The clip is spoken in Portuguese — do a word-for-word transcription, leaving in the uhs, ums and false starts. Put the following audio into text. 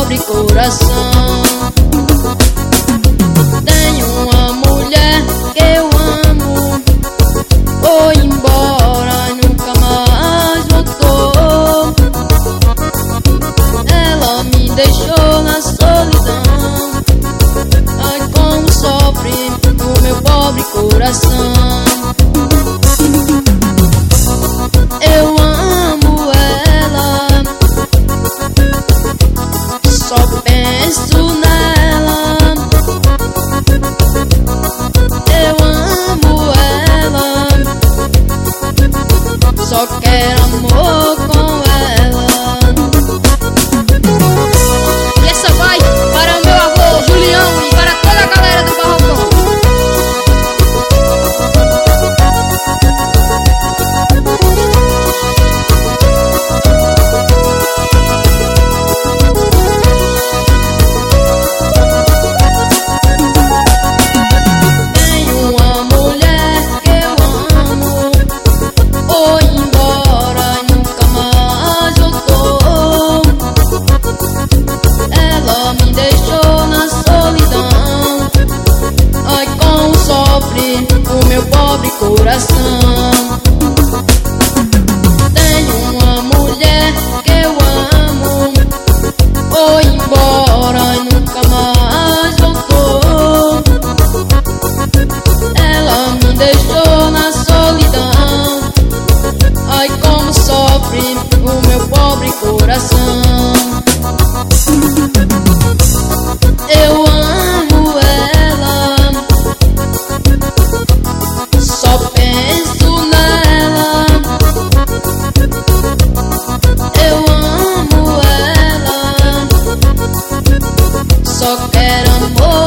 pobre coração. Tenho uma mulher que eu amo, foi embora, nunca mais voltou. Ela me deixou na solidão, ai como sofre o meu pobre coração. Eu amo ela, só penso nela. Eu amo ela, só quero amor com ela. E essa vai para o meu avô Julião e para toda a galera do Barrocão. O meu pobre coração. Tenho uma mulher que eu amo, foi embora e nunca mais voltou. Ela me deixou na solidão, ai como sofre o meu pobre coração. Eu amo ela, só penso nela. Eu amo ela, só quero amor.